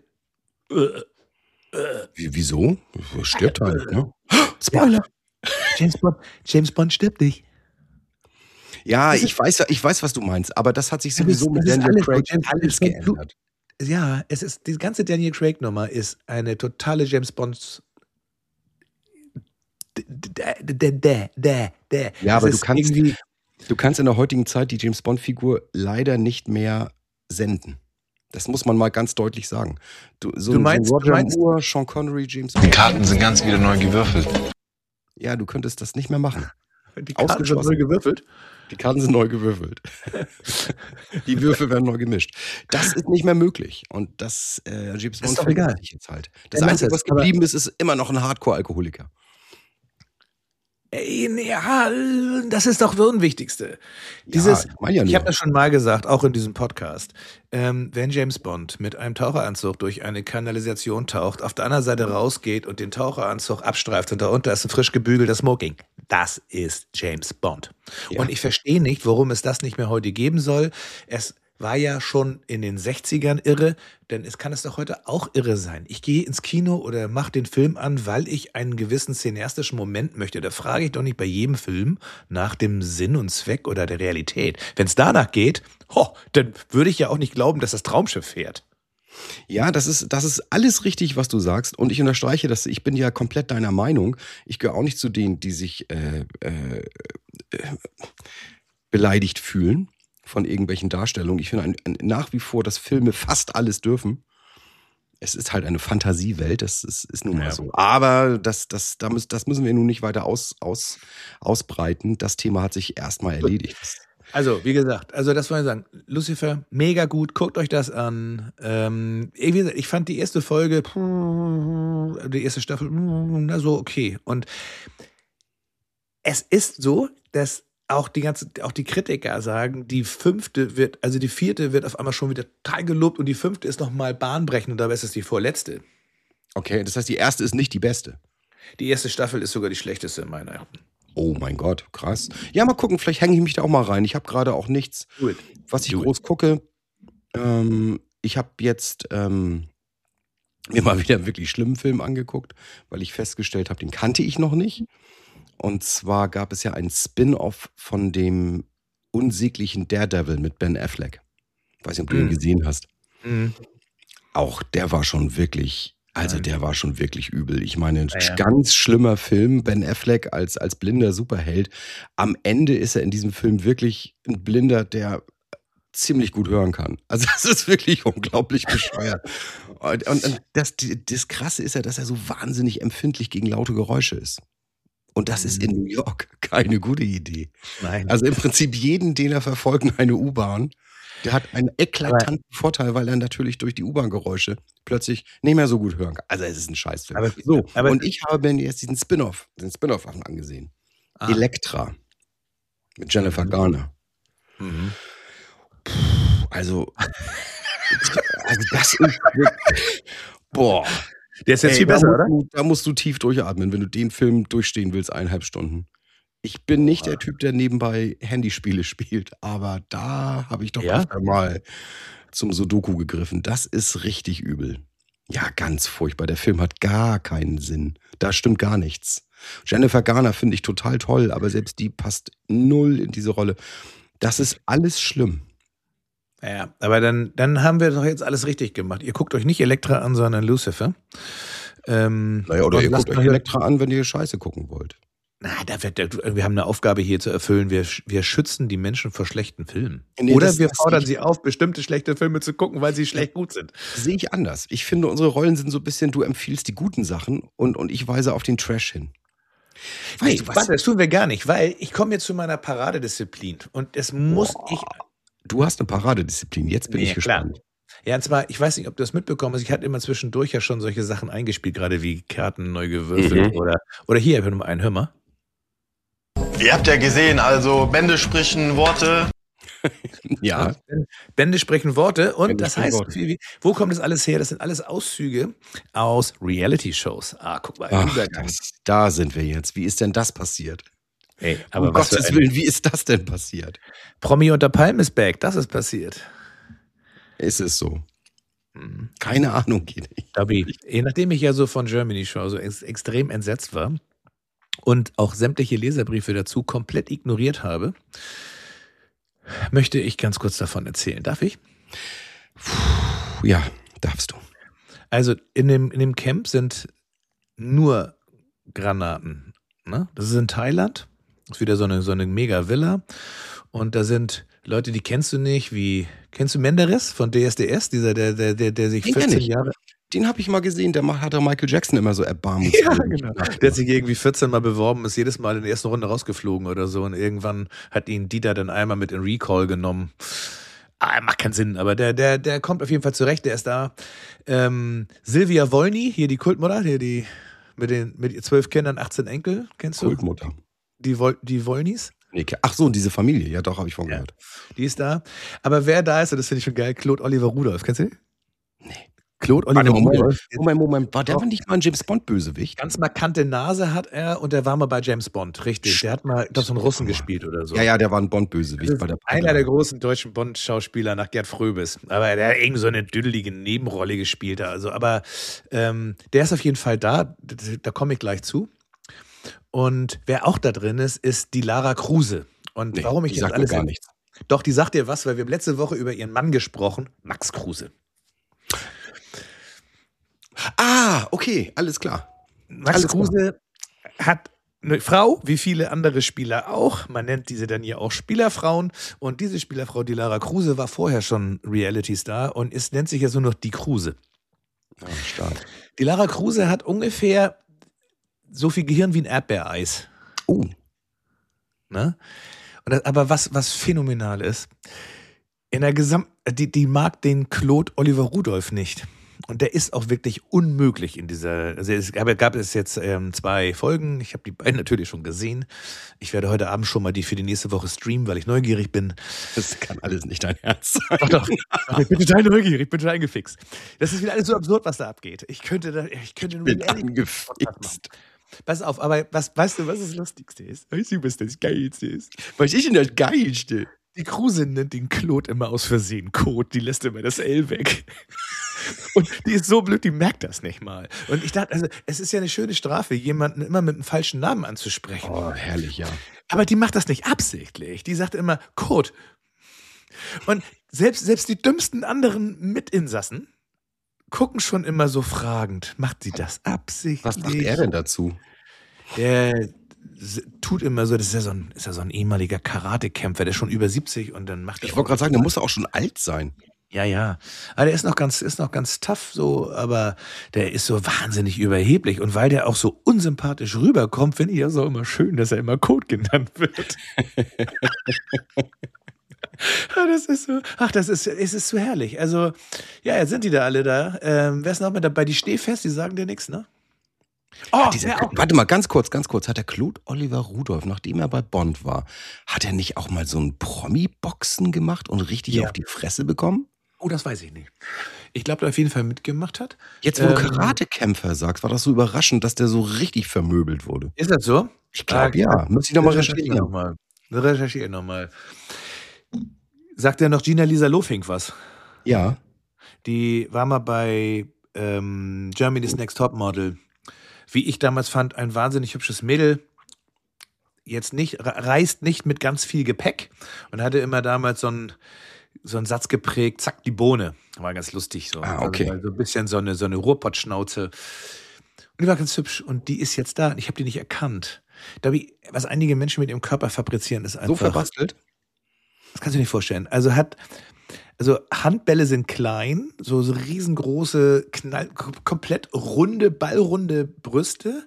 Wieso? Stirbt halt, ne? Spoiler! James Bond stirbt nicht. Ja, Das ist- ich weiß, was du meinst, aber das hat sich Das ist- sowieso mit das ist Daniel alles- Craig James- alles James Bond- geändert. Ja, die ganze Daniel Craig-Nummer ist eine totale James Bonds. Ja, aber Es ist irgendwie- du kannst in der heutigen Zeit die James Bond-Figur leider nicht mehr senden. Das muss man mal ganz deutlich sagen. Du meinst- Roger Moore, Sean Connery, James Bond. Die Karten sind ganz wieder neu gewürfelt. Ja, du könntest das nicht mehr machen. Die Karten sind Ausgeschlossen. neu gewürfelt. Die Karten sind neu gewürfelt. Die Würfel werden neu gemischt. Das ist nicht mehr möglich. Und das James Bond doch egal. verändert sich jetzt halt. Das Er macht Einzige, es, was geblieben ist, ist immer noch ein Hardcore-Alkoholiker. Ja, das ist doch das Unwichtigste. Dieses, ich meine ja ich nur. habe das schon mal gesagt, auch in diesem Podcast. Wenn James Bond mit einem Taucheranzug durch eine Kanalisation taucht, auf der anderen Seite rausgeht und den Taucheranzug abstreift und darunter ist ein frisch gebügelter Smoking, das ist James Bond. Ja. Und ich verstehe nicht, warum es das nicht mehr heute geben soll. Es war ja schon in den 60ern irre, denn es kann es doch heute auch irre sein. Ich gehe ins Kino oder mache den Film an, weil ich einen gewissen cineastischen Moment möchte. Da frage ich doch nicht bei jedem Film nach dem Sinn und Zweck oder der Realität. Wenn es danach geht, dann würde ich ja auch nicht glauben, dass das Traumschiff fährt. Ja, das ist alles richtig, was du sagst. Und ich unterstreiche das. Ich bin ja komplett deiner Meinung. Ich gehöre auch nicht zu denen, die sich beleidigt fühlen von irgendwelchen Darstellungen. Ich finde nach wie vor, dass Filme fast alles dürfen. Es ist halt eine Fantasiewelt, das ist nun mal Ja. so. Aber das müssen wir nun nicht weiter ausbreiten. Das Thema hat sich erstmal erledigt. Also, wie gesagt, das wollen wir sagen. Lucifer, mega gut, guckt euch das an. Wie gesagt, ich fand die erste Folge, die erste Staffel, na so okay. Und es ist so, dass auch die Kritiker sagen, die vierte wird auf einmal schon wieder total gelobt und die fünfte ist nochmal bahnbrechend und dabei ist es die vorletzte. Okay, das heißt, die erste ist nicht die beste. Die erste Staffel ist sogar die schlechteste in meiner Meinung. Oh mein Gott, krass. Ja, mal gucken, vielleicht hänge ich mich da auch mal rein. Ich habe gerade auch nichts, Do it. was ich Do it. groß gucke. Ich habe jetzt mir mal wieder einen wirklich schlimmen Film angeguckt, weil ich festgestellt habe, den kannte ich noch nicht. Und zwar gab es ja einen Spin-off von dem unsäglichen Daredevil mit Ben Affleck. Weiß nicht, ob du ihn gesehen hast. Mhm. Auch der war schon wirklich, der war schon wirklich übel. Ich meine, Ja. ganz schlimmer Film, Ben Affleck als blinder Superheld. Am Ende ist er in diesem Film wirklich ein Blinder, der ziemlich gut hören kann. Also das ist wirklich unglaublich bescheuert. Und das Krasse ist ja, dass er so wahnsinnig empfindlich gegen laute Geräusche ist. Und das ist in New York keine gute Idee. Nein. Also im Prinzip jeden, den er verfolgt, eine U-Bahn, der hat einen eklatanten Vorteil, weil er natürlich durch die U-Bahn-Geräusche plötzlich nicht mehr so gut hören kann. Also es ist ein Scheißfilm. Und ich habe mir jetzt den Spin-off angesehen. Elektra mit Jennifer Garner. Mhm. Also das ist wirklich, boah. Der ist jetzt viel besser, oder? Da musst du tief durchatmen, wenn du den Film durchstehen willst, 1,5 Stunden. Ich bin nicht der Typ, der nebenbei Handyspiele spielt, aber da habe ich doch öfter mal zum Sudoku gegriffen. Das ist richtig übel. Ja, ganz furchtbar. Der Film hat gar keinen Sinn. Da stimmt gar nichts. Jennifer Garner finde ich total toll, aber selbst die passt null in diese Rolle. Das ist alles schlimm. Ja, aber dann haben wir doch jetzt alles richtig gemacht. Ihr guckt euch nicht Elektra an, sondern Lucifer. Naja, oder ihr guckt euch Elektra an, wenn ihr Scheiße gucken wollt. Na, wir haben eine Aufgabe hier zu erfüllen. Wir schützen die Menschen vor schlechten Filmen. Nee, oder wir fordern sie auf, bestimmte schlechte Filme zu gucken, weil sie schlecht gut sind. Sehe ich anders. Ich finde, unsere Rollen sind so ein bisschen, du empfiehlst die guten Sachen und ich weise auf den Trash hin. Weißt du was? Warte, das tun wir gar nicht, weil ich komme jetzt zu meiner Paradedisziplin und es muss Du hast eine Paradedisziplin, jetzt bin ich gespannt. Klar. Ja, und zwar, ich weiß nicht, ob du das mitbekommen hast, ich hatte immer zwischendurch ja schon solche Sachen eingespielt, gerade wie Karten neu gewürfelt oder hier, hör mal einen, hör mal. Ihr habt ja gesehen, also Bände sprechen Worte. Ja. Bände sprechen Worte und Bände das heißt, Worte. wo kommt das alles her? Das sind alles Auszüge aus Reality-Shows. Guck mal. Ach, da sind wir jetzt. Wie ist denn das passiert? Hey, aber um Gottes Willen, wie ist das denn passiert? Promi unter Palm ist back, das ist passiert. Ist es so? Keine Ahnung, geht nicht. Dabi, nachdem ich ja so von Germany Show so extrem entsetzt war und auch sämtliche Leserbriefe dazu komplett ignoriert habe, möchte ich ganz kurz davon erzählen. Darf ich? Ja, darfst du. Also in dem Camp sind nur Granaten. Ne? Das ist in Thailand. Das ist wieder so eine mega Villa. Und da sind Leute, die kennst du nicht, kennst du Menderes von DSDS? Der sich 14 Jahre... Den habe ich mal gesehen, hat Michael Jackson immer so erbarmungslos. Ja, genau. Der hat sich irgendwie 14 Mal beworben, ist jedes Mal in der ersten Runde rausgeflogen oder so. Und irgendwann hat ihn Dieter dann einmal mit in Recall genommen. Macht keinen Sinn, aber der kommt auf jeden Fall zurecht, der ist da. Silvia Wolny, hier die Kultmutter, hier die mit 12 Kindern, 18 Enkel, kennst du? Kultmutter. Die Wolnys? Nee, ach so, diese Familie, ja doch, habe ich von gehört. Die ist da. Aber wer da ist, das finde ich schon geil, Claude Oliver Rudolph, kennst du den? Nee. Claude Oliver Rudolph. Moment, war der nicht mal ein James Bond-Bösewicht? Ganz markante Nase hat er und der war mal bei James Bond, richtig. Der hat mal, ich glaube, so einen Russen gespielt oder so. Ja, der war ein Bond-Bösewicht. Einer der großen deutschen Bond-Schauspieler nach Gerd Fröbis. Aber der hat irgend so eine düdelige Nebenrolle gespielt. Aber der ist auf jeden Fall da. Da komme ich gleich zu. Und wer auch da drin ist die Lara Kruse. Und warum ich jetzt alles gar nichts. Doch, die sagt dir was, weil wir haben letzte Woche über ihren Mann gesprochen, Max Kruse. Okay, alles klar. Max Kruse hat eine Frau, wie viele andere Spieler auch. Man nennt diese dann ja auch Spielerfrauen. Und diese Spielerfrau, die Lara Kruse, war vorher schon Reality-Star und nennt sich ja so noch die Kruse. Stark. Die Lara Kruse hat ungefähr so viel Gehirn wie ein Erdbeereis. Ne? Aber was phänomenal ist, die mag den Claude Oliver Rudolph nicht. Und der ist auch wirklich unmöglich in dieser. Also es gab jetzt 2 Folgen. Ich habe die beiden natürlich schon gesehen. Ich werde heute Abend schon mal die für die nächste Woche streamen, weil ich neugierig bin. Das kann alles nicht dein Ernst sein. Doch. Ich bin total neugierig, ich bin total angefixt. Das ist wieder alles so absurd, was da abgeht. Ich könnte bin angefixt. Pass auf, aber weißt du, was das Lustigste ist? Weißt du, was das Geilste ist? Was ist denn das Geilste? Die Kruse nennt den Claude immer aus Versehen Code. Die lässt immer das L weg. Und die ist so blöd, die merkt das nicht mal. Und ich dachte, also, es ist ja eine schöne Strafe, jemanden immer mit einem falschen Namen anzusprechen. Oh, herrlich, ja. Aber die macht das nicht absichtlich. Die sagt immer Code. Und selbst die dümmsten anderen Mitinsassen gucken schon immer so fragend. Macht sie das absichtlich? Was macht er denn dazu? Der tut immer so, das ist ja so ein ehemaliger Karatekämpfer, der ist schon über 70 und dann macht er. Ich wollte gerade sagen, der muss auch schon alt sein. Ja. Aber der ist noch ganz tough so, aber der ist so wahnsinnig überheblich. Und weil der auch so unsympathisch rüberkommt, finde ich das auch immer schön, dass er immer Code genannt wird. Das ist so, es ist so herrlich. Also, ja, jetzt sind die da alle da. Wer ist noch mit dabei? Die Stehfest, die sagen dir nichts, ne? Warte mal, ganz kurz. Hat der Claude Oliver Rudolph, nachdem er bei Bond war, hat er nicht auch mal so ein Promi-Boxen gemacht und richtig auf die Fresse bekommen? Oh, das weiß ich nicht. Ich glaube, der auf jeden Fall mitgemacht hat. Jetzt, wo du Karatekämpfer sagst, war das so überraschend, dass der so richtig vermöbelt wurde. Ist das so? Ich glaube, ja. Muss ich nochmal recherchieren. Recherchiere nochmal. Sagt ja noch Gina-Lisa Lofink was? Ja. Die war mal bei Germany's Next Topmodel. Wie ich damals fand, ein wahnsinnig hübsches Mädel. Jetzt nicht, reist nicht mit ganz viel Gepäck und hatte immer damals so einen Satz geprägt, zack, die Bohne. War ganz lustig so. Okay. Also ein bisschen so eine Ruhrpottschnauze. Und die war ganz hübsch und die ist jetzt da und ich habe die nicht erkannt. Was einige Menschen mit ihrem Körper fabrizieren, ist einfach... So verbastelt? Das kannst du dir nicht vorstellen. Also Handbälle sind klein, so riesengroße, komplett ballrunde Brüste.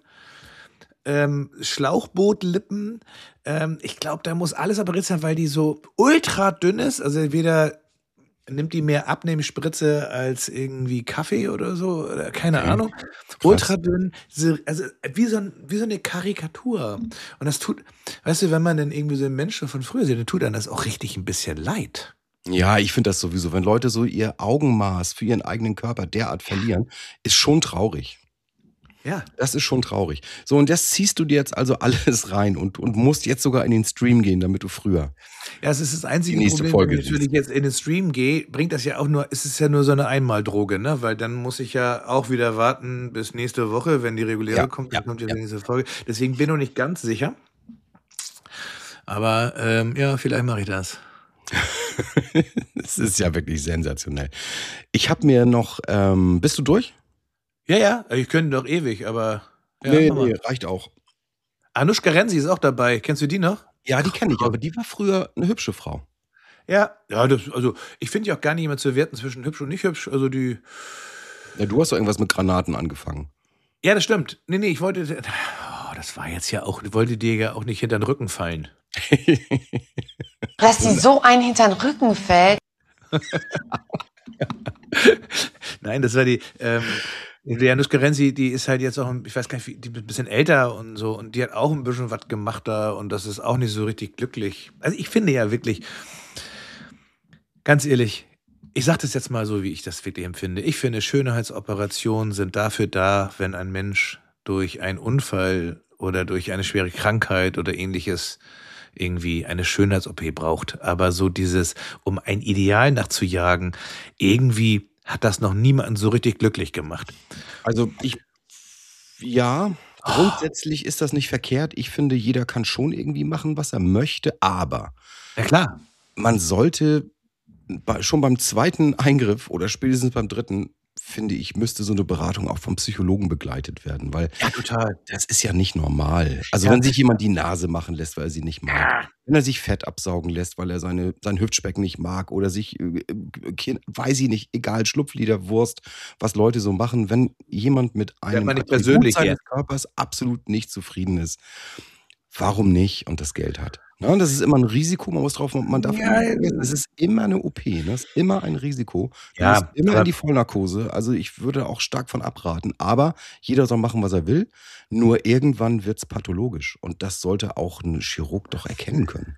Schlauchbootlippen. Ich glaube, da muss alles operiert sein, weil die so ultra dünn ist. Also entweder nimmt die mehr Abnehmspritze als irgendwie Kaffee oder so, oder keine Ahnung. Ultra dünn, also wie so eine Karikatur. Und das tut, weißt du, wenn man dann irgendwie so einen Menschen von früher sieht, dann tut einem das auch richtig ein bisschen leid. Ja, ich finde das sowieso. Wenn Leute so ihr Augenmaß für ihren eigenen Körper derart verlieren, ist schon traurig. Ja. Das ist schon traurig. So, und das ziehst du dir jetzt also alles rein und musst jetzt sogar in den Stream gehen, damit du früher. Ja, es ist das einzige Die nächste Problem, Folge wenn ich natürlich jetzt in den Stream gehe, bringt das ja auch nur, es ist ja nur so eine Einmaldroge, ne? Weil dann muss ich ja auch wieder warten bis nächste Woche, wenn die reguläre kommt, dann kommt ja die nächste Folge. Deswegen bin ich noch nicht ganz sicher. Aber ja, vielleicht mache ich das. Das ist ja wirklich sensationell. Ich habe mir noch, bist du durch? Ja, ich könnte doch ewig, aber... Ja, Nee, reicht auch. Anushka Renzi ist auch dabei. Kennst du die noch? Ja, die kenne ich, aber die war früher eine hübsche Frau. Ja, also ich finde ja auch gar nicht immer zu werten zwischen hübsch und nicht hübsch. Also die... Ja, du hast doch irgendwas mit Granaten angefangen. Ja, das stimmt. Nee, ich wollte... Oh, das war jetzt ja auch... Ich wollte dir ja auch nicht hinter den Rücken fallen. Dass die so einen hinter den Rücken fällt. Nein, das war die... Die Anushka Renzi, die ist halt jetzt auch, ich weiß gar nicht, die ist ein bisschen älter und so, und die hat auch ein bisschen was gemacht da und das ist auch nicht so richtig glücklich. Also ich finde ja wirklich, ganz ehrlich, ich sage das jetzt mal so, wie ich das wirklich empfinde. Ich finde, Schönheitsoperationen sind dafür da, wenn ein Mensch durch einen Unfall oder durch eine schwere Krankheit oder ähnliches irgendwie eine Schönheits-OP braucht. Aber so dieses, um ein Ideal nachzujagen, irgendwie hat das noch niemanden so richtig glücklich gemacht. Also grundsätzlich ist das nicht verkehrt. Ich finde, jeder kann schon irgendwie machen, was er möchte, aber Ja klar. man sollte schon beim zweiten Eingriff oder spätestens beim dritten, finde ich, müsste so eine Beratung auch vom Psychologen begleitet werden, weil Ja, total. das ist ja nicht normal. Also Ja. wenn sich jemand die Nase machen lässt, weil er sie nicht mag, wenn er sich Fett absaugen lässt, weil er sein Hüftspeck nicht mag oder sich, weiß ich nicht, egal, Schlupfliderwurst, was Leute so machen, wenn jemand mit einem man nicht Attribut persönlich seines Körpers absolut nicht zufrieden ist, warum nicht und das Geld hat. Ne? Das ist immer ein Risiko, man darf Ja, nicht vergessen, es ist immer eine OP, ne? Es ist immer ein Risiko. Du Ja, musst immer aber- in die Vollnarkose. Also ich würde auch stark von abraten. Aber jeder soll machen, was er will. Nur irgendwann wird es pathologisch. Und das sollte auch ein Chirurg doch erkennen können.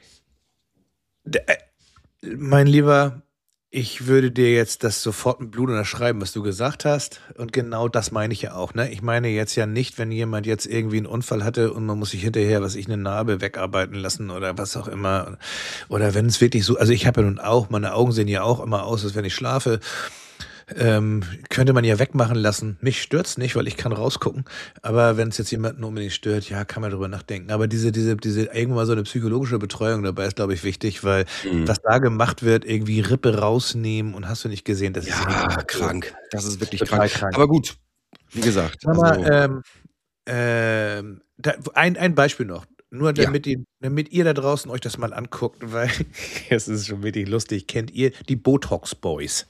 Mein Lieber, ich würde dir jetzt das sofort mit Blut unterschreiben, was du gesagt hast. Und genau das meine ich ja auch. Ne? Ich meine jetzt ja nicht, wenn jemand jetzt irgendwie einen Unfall hatte und man muss sich hinterher, eine Narbe wegarbeiten lassen oder was auch immer. Oder wenn es wirklich so, also ich habe ja nun auch, meine Augen sehen ja auch immer aus, als wenn ich schlafe. Könnte man ja wegmachen lassen. Mich stört's nicht, weil ich kann rausgucken. Aber wenn es jetzt jemanden unbedingt stört, ja, kann man drüber nachdenken. Aber diese irgendwann so eine psychologische Betreuung dabei ist, glaube ich, wichtig, weil was da gemacht wird, irgendwie Rippe rausnehmen und hast du nicht gesehen, das ist Ja, richtig krank. Das ist wirklich Total krank. krank. Aber gut, wie gesagt. Sag Also, mal, ein Beispiel noch. Nur damit ihr da draußen euch das mal anguckt, weil es ist schon wirklich lustig. Kennt ihr die Botox Boys?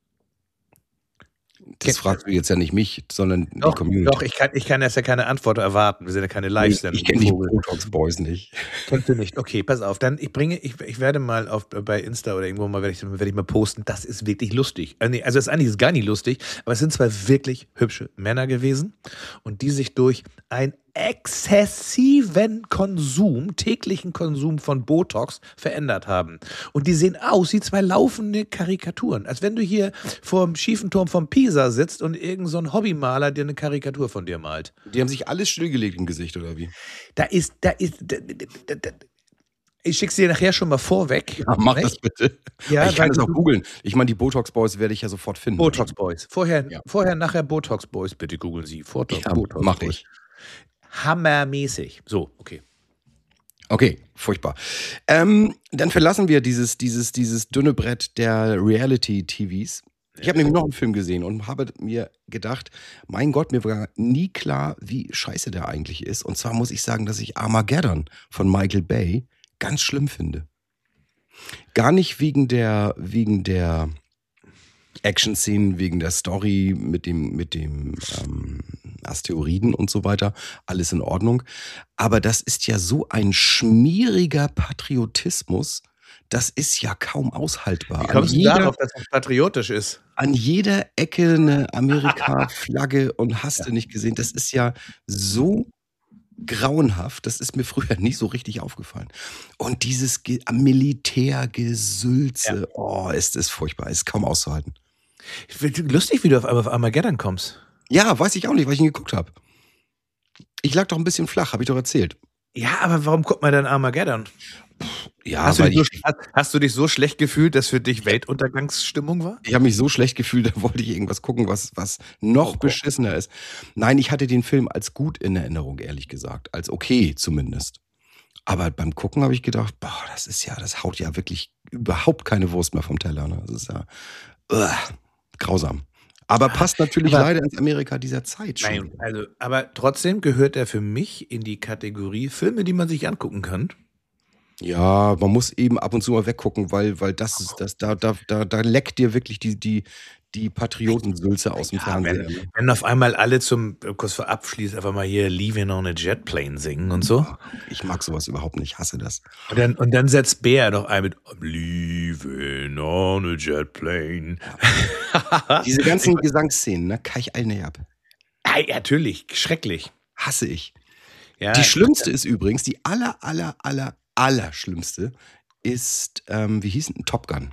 das fragst du jetzt ja nicht mich, sondern die Community. Doch, ich kann jetzt ja keine Antwort erwarten. Wir sind ja keine Live-Sendung. Ich kenne die Botox Boys nicht. Kennst du nicht? Okay, pass auf. Dann ich werde mal bei Insta oder irgendwo mal werde ich mal posten. Das ist wirklich lustig. Also das ist gar nicht lustig, aber es sind zwei wirklich hübsche Männer gewesen und die sich durch einen exzessiven täglichen Konsum von Botox verändert haben. Und die sehen aus wie zwei laufende Karikaturen. Als wenn du hier vor dem schiefen Turm von Pisa sitzt und irgend so ein Hobbymaler dir eine Karikatur von dir malt. Die haben sich alles stillgelegt im Gesicht, oder wie? Ich schicke sie dir nachher schon mal vorweg. Ja, mach das bitte. Ja, ich kann das auch googeln. Ich meine, die Botox Boys werde ich ja sofort finden. Botox Boys. Vorher, nachher Botox Boys. Bitte googeln Sie. Botox mach Boys. ich. Hammermäßig. So, okay. Okay, furchtbar. Dann verlassen wir dieses dünne Brett der Reality-TVs. Ich habe nämlich noch einen Film gesehen und habe mir gedacht, mein Gott, mir war nie klar, wie scheiße der eigentlich ist. Und zwar muss ich sagen, dass ich Armageddon von Michael Bay ganz schlimm finde. Gar nicht wegen der Action-Szenen, wegen der Story mit dem Asteroiden und so weiter. Alles in Ordnung. Aber das ist ja so ein schmieriger Patriotismus. Das ist ja kaum aushaltbar. Wie kommst du darauf, dass das patriotisch ist? An jeder Ecke eine Amerika-Flagge und hast du nicht gesehen. Das ist ja so grauenhaft. Das ist mir früher nicht so richtig aufgefallen. Und dieses Militärgesülze, ist es furchtbar. Ist kaum auszuhalten. Lustig, wie du auf Armageddon kommst. Ja, weiß ich auch nicht, weil ich ihn geguckt habe. Ich lag doch ein bisschen flach, habe ich doch erzählt. Ja, aber warum guckt man dann Armageddon? Ja, hast du dich so schlecht gefühlt, dass für dich Weltuntergangsstimmung war? Ich habe mich so schlecht gefühlt, da wollte ich irgendwas gucken, was noch beschissener ist. Nein, ich hatte den Film als gut in Erinnerung, ehrlich gesagt. Als okay zumindest. Aber beim Gucken habe ich gedacht, boah, das haut ja wirklich überhaupt keine Wurst mehr vom Teller. Ne? Das ist ja grausam. Aber passt natürlich leider ins Amerika dieser Zeit schon. Nein, aber trotzdem gehört er für mich in die Kategorie Filme, die man sich angucken kann. Ja, man muss eben ab und zu mal weggucken, weil da leckt dir wirklich die Patriotensülze aus dem Fernsehen. Wenn auf einmal alle kurz vor Abschluss einfach mal hier Leaving on a Jet Plane singen und so. Ich mag sowas überhaupt nicht, hasse das. Und dann setzt Bär doch ein mit I'm leaving on a Jet Plane. Diese ganzen Gesangsszenen, ne, kann ich alle nicht ab. Ja, natürlich, schrecklich. Hasse ich. Ja, die schlimmste ist übrigens, die allerschlimmste ist, wie hieß denn, Top Gun.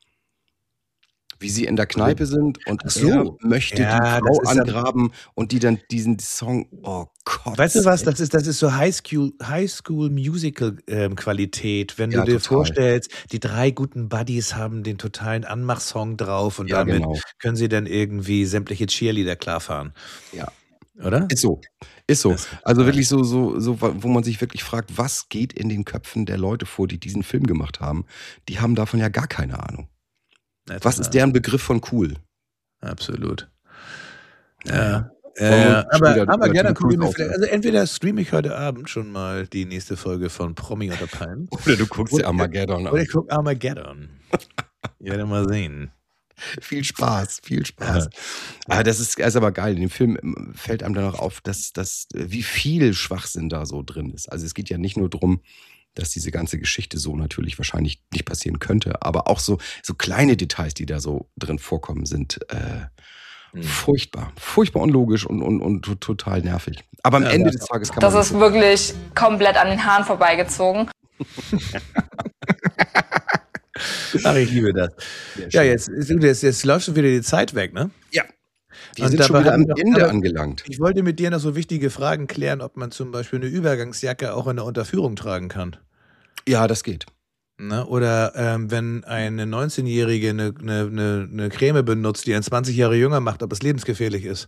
Wie sie in der Kneipe sind und er möchte die Frau angraben und die dann diesen Song, oh Gott. Weißt du was, das ist so High School Musical Qualität, wenn du dir vorstellst, die 3 guten Buddies haben den totalen Anmach-Song drauf und damit können sie dann irgendwie sämtliche Cheerleader klarfahren. Ja. Oder? Ist so. Also wirklich so, wo man sich wirklich fragt, was geht in den Köpfen der Leute vor, die diesen Film gemacht haben? Die haben davon ja gar keine Ahnung. Was ist deren Begriff von cool? Absolut. Ja. Aber gerne gucken wir vielleicht. Also entweder streame ich heute Abend schon mal die nächste Folge von Promi unter Palmen. Oder du guckst dir Armageddon an. Oder ich gucke Armageddon. Ich werde mal sehen. Viel Spaß. Ja, das ist aber geil. In dem Film fällt einem dann auch auf, dass wie viel Schwachsinn da so drin ist. Also es geht ja nicht nur darum, dass diese ganze Geschichte so natürlich wahrscheinlich nicht passieren könnte, aber auch so kleine Details, die da so drin vorkommen, sind furchtbar unlogisch und total nervig. Aber am Ende des Tages kann man... Das ist wirklich komplett an den Haaren vorbeigezogen. Ach, ich liebe das. Ja, jetzt läuft schon wieder die Zeit weg, ne? Ja. Wir sind schon wieder am Ende angelangt. Ich wollte mit dir noch so wichtige Fragen klären, ob man zum Beispiel eine Übergangsjacke auch in der Unterführung tragen kann. Ja, das geht. Ne? Oder wenn eine 19-Jährige eine Creme benutzt, die einen 20 Jahre jünger macht, ob es lebensgefährlich ist.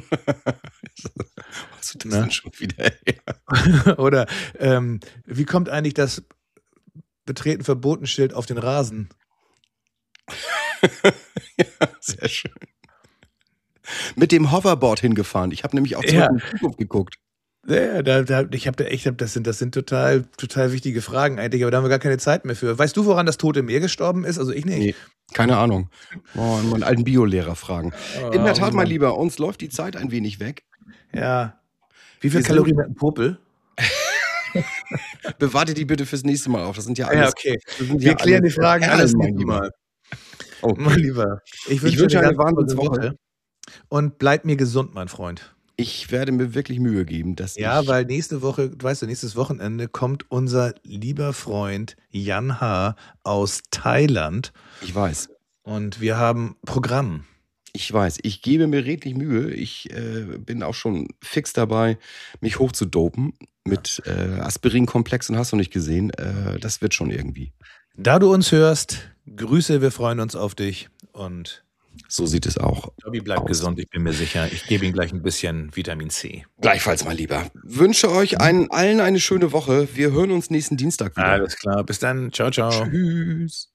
Was ist das denn schon wieder her? Oder wie kommt eigentlich das Betreten verboten Schild auf den Rasen? Ja, sehr schön. Mit dem Hoverboard hingefahren. Ich habe nämlich auch zurück in die Zukunft geguckt. Ja, das sind total wichtige Fragen eigentlich, aber da haben wir gar keine Zeit mehr für. Weißt du, woran das Tote Meer gestorben ist? Also ich nicht. Nee, keine Ahnung. Meinen alten Biolehrer fragen. In der Tat, mein Lieber, uns läuft die Zeit ein wenig weg. Ja. Wie viel Kalorien hat ein Popel? Bewarte die bitte fürs nächste Mal auf. Das sind ja alles. Ja, okay. Wir klären die Fragen alles nächste Mal. Okay. Mein Lieber. Ich wünsche eine Wahnsinnswoche. Und bleib mir gesund, mein Freund. Ich werde mir wirklich Mühe geben, dass weil nächste Woche, nächstes Wochenende kommt unser lieber Freund Jan H. aus Thailand. Ich weiß. Und wir haben Programm. Ich weiß, ich gebe mir redlich Mühe. Ich bin auch schon fix dabei, mich hochzudopen mit Aspirinkomplex und hast du nicht gesehen. Das wird schon irgendwie. Da du uns hörst, Grüße, wir freuen uns auf dich und so sieht es auch. Tobi bleibt gesund, ich bin mir sicher. Ich gebe ihm gleich ein bisschen Vitamin C. Gleichfalls, mein Lieber. Wünsche euch allen eine schöne Woche. Wir hören uns nächsten Dienstag wieder. Alles klar, bis dann. Ciao, ciao. Tschüss.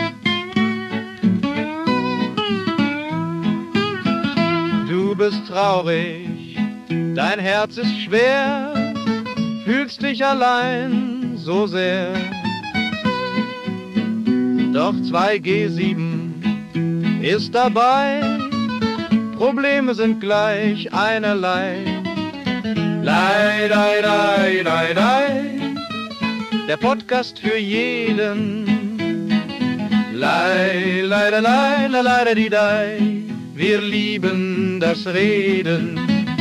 Du bist traurig, dein Herz ist schwer, fühlst dich allein so sehr. Doch 2G7 ist dabei, Probleme sind gleich einerlei. Lei, lei, lei, lei, lei, der Podcast für jeden. Lei, lei, lei, lei, lei, lei, lei, lei, wir lieben das Reden.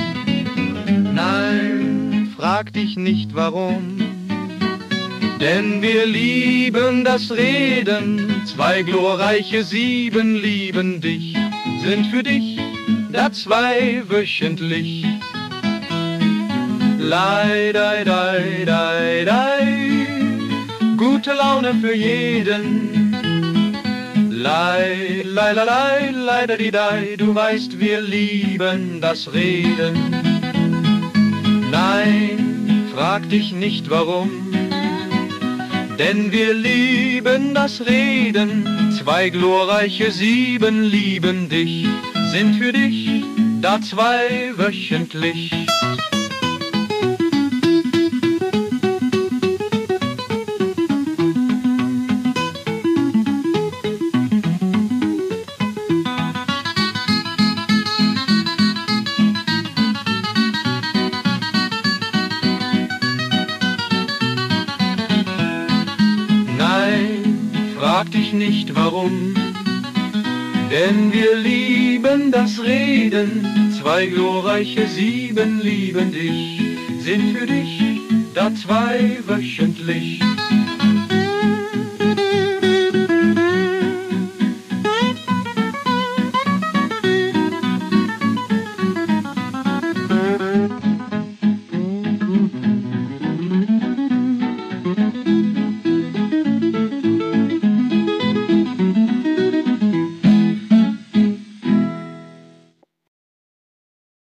Nein, frag dich nicht warum, denn wir lieben das Reden. 2 glorreiche 7 lieben dich, sind für dich da 2 wöchentlich. Lei, lei, lei, lei, lei, gute Laune für jeden. Lei, lei, lei, lei, lei, lei, lei, du weißt, wir lieben das Reden. Nein, frag dich nicht warum, denn wir lieben das Reden. 2 glorreiche 7 lieben dich, sind für dich da 2 wöchentlich. Frag dich nicht warum, denn wir lieben das Reden. 2 glorreiche 7 lieben dich, sind für dich da 2 wöchentlich.